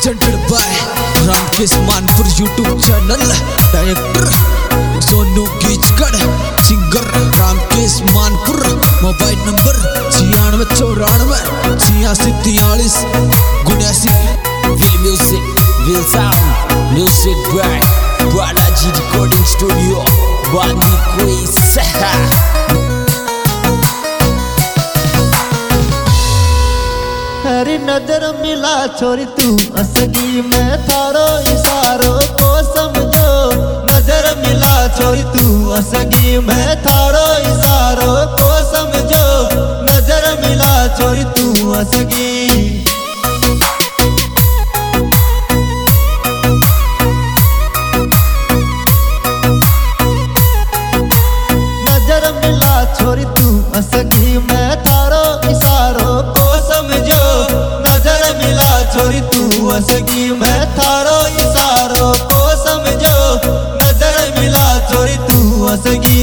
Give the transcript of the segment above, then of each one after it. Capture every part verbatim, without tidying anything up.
presented by Ramkesh Manpur YouTube channel. Director Sonu Gichgarh, singer Ramkesh Manpur. Mobile number छियानवे चौरानवे छियासी तियालीस उन्यासी। Will music, will sound, music by Balaji Recording Studio, Bandi Koi Saha। हरी नजर मिला छोरी तू असगी में थारो इशारों को समझो। नजर मिला छोरी तू असगी में थारो इशारों को समझो। नजर मिला छोरी तू असगी। नजर मिला छोरी तू असगी में थारो इशारों को समझो। नजर मिला छोरी तू असगी में थारो इशारों को समझो। नजर मिला छोरी तू असगी।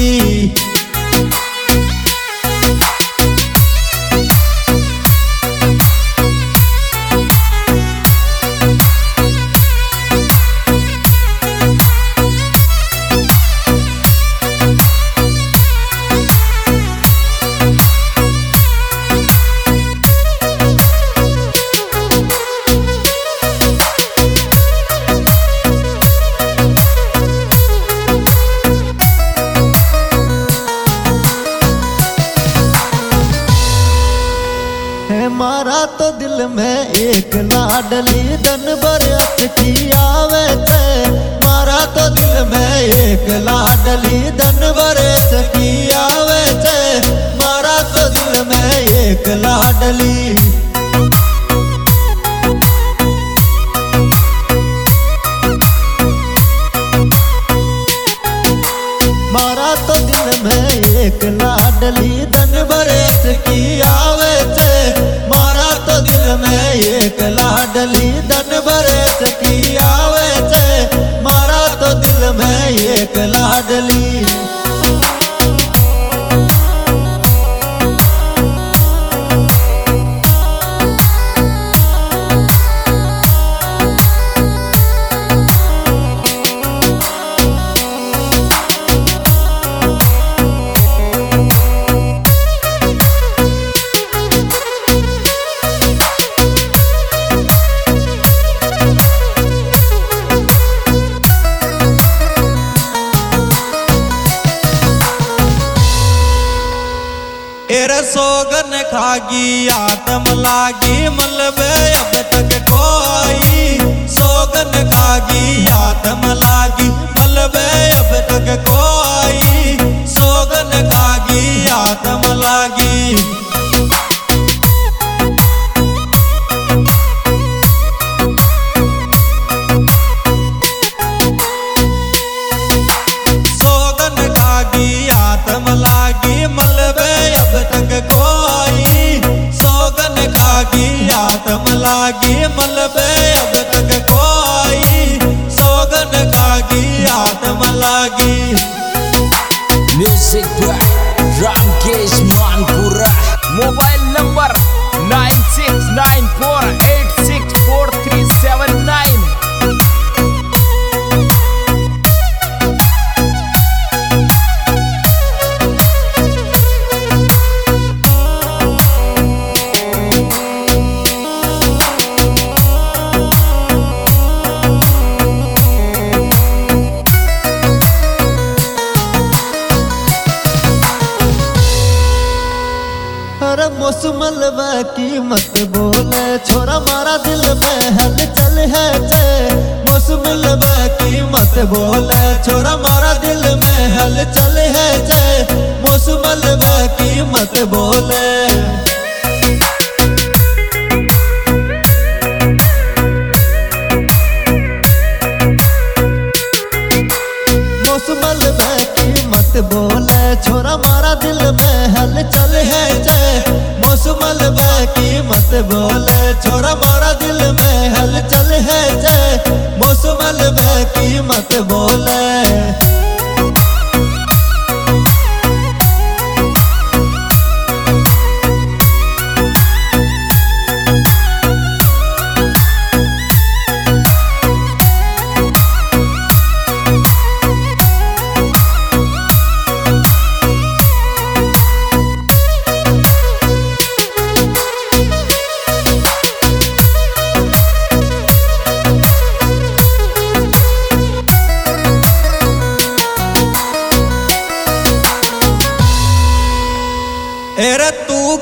मारा तो दिल में एक लाडली दन बरस की आवे थे। मारा तो दिल में एक लाडली दन बरस की आवे थे। मारा तो दिल में एक लाडली। मारा तो दिल में एक लाडली दन बरस की आवे थे। तो दिल में एक लाडली दन बरस की आवे थे। मारा तो दिल में एक लाडली। सोगन खागी आत्म लागी मलबे अब तक कोई। सोगन खागी आत्म लागी मलबे अब तक कोई। सोगन खागी आत्म लागी। सोगन खागी आत्म लागी मलबे अब तक कोई। सोगन खागी आत्म लागी मलबे अब तक कोई। सोगन खागी आत्म लागी। Music by Ramkesh Manpur. Mobile number nine six nine four eight six four three seven nine. मौसमलवा की मत बोले छोरा मारा दिल में हलचल है चे। मौसमलवा की मत बोले छोरा मारा दिल में हलचल है चे। मौसमलवा की मत बोले। मौसमलवा की मत बोले छोरा मारा दिल में हलचल है चे। मौसमलवा की मत बोले छोरा मारा दिल में हलचल है चे। मौसमलवा की मत बोले।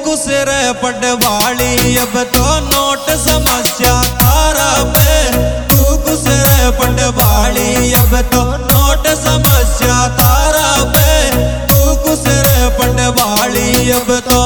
गुस्से पटवाली अब तो नोट समस्या तारा पे। तू गुस्से पटवाली अब तो नोट समस्या तारा पे। तू गुस्से पटवाली अब तो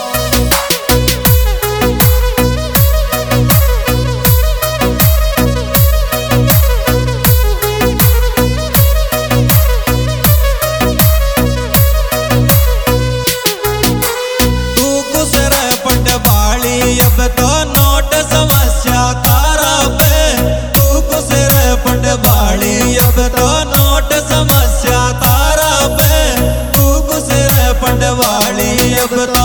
अब तो नोट समस्या तारा पे। तू गुस्से पटवाली अब तो नोट समस्या तारा पे। तू गुस्से पटवाली अब तो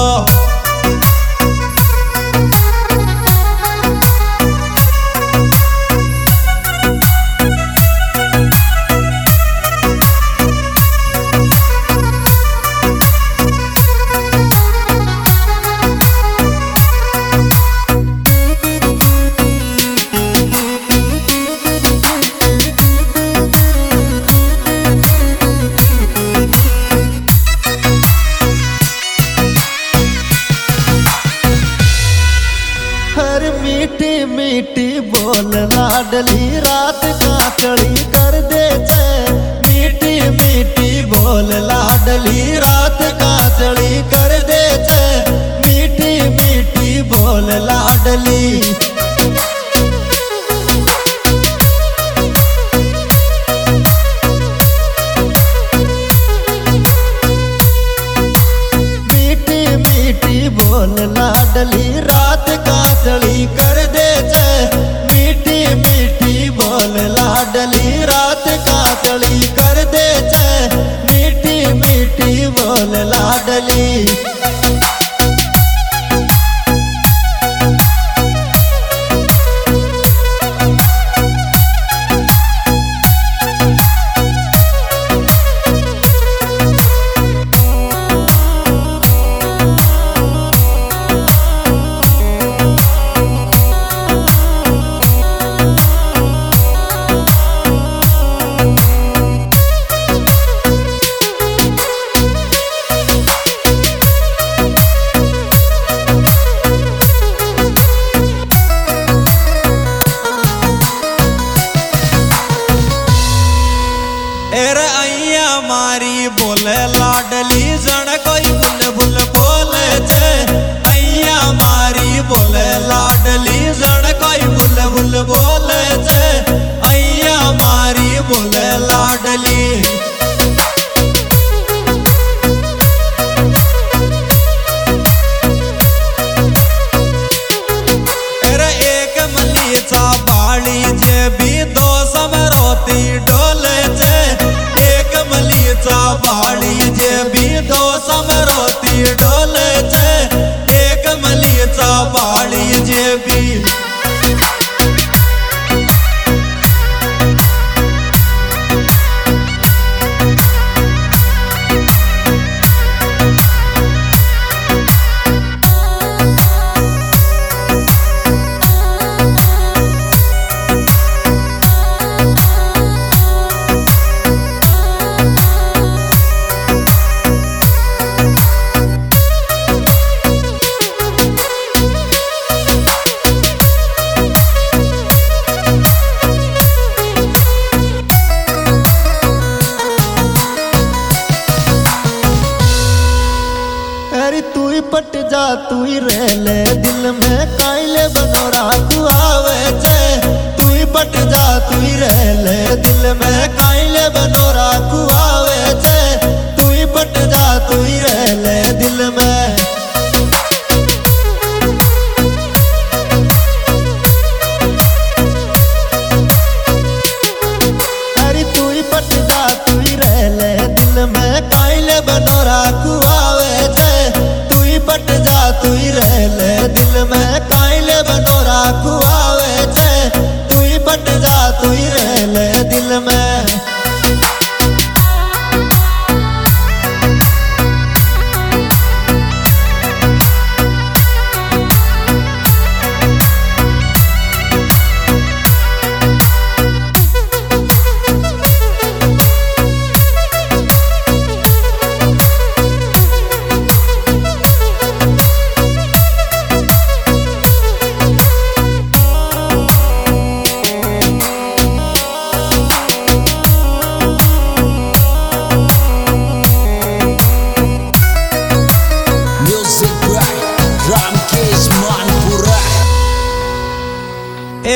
मीठी मीठी बोल लाडली रात का चढ़ी कर दे छे। मीठी मीठी बोल लाडली रात का चढ़ी कर दे छे। मीठी मीठी बोल लाडली बोल लाडली रात का चढ़ी कर दे छे। मीठी मीठी बोल लाडली रात का चढ़ी कर दे छे। मीठी मीठी बोल लाडली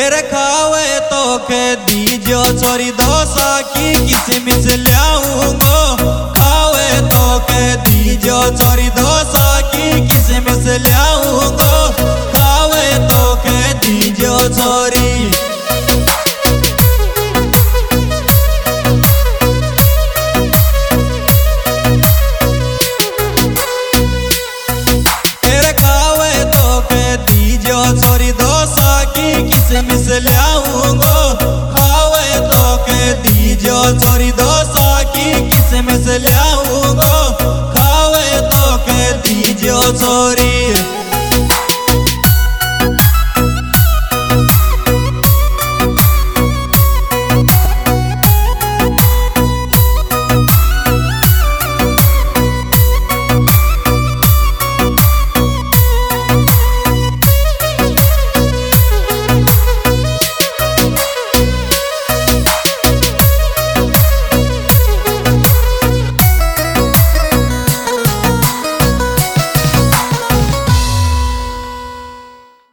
तेरे खावे तो के दीजो छोरी डोसा की किसमिस लाऊंगो, खावे तो के दीजो छोरी डोसा की किसमिस लाऊंगो, खावे तो के दीजो छोरी। तेरे खावे तो के दीजो छोरी डोसा की किसमिस लाऊंगो,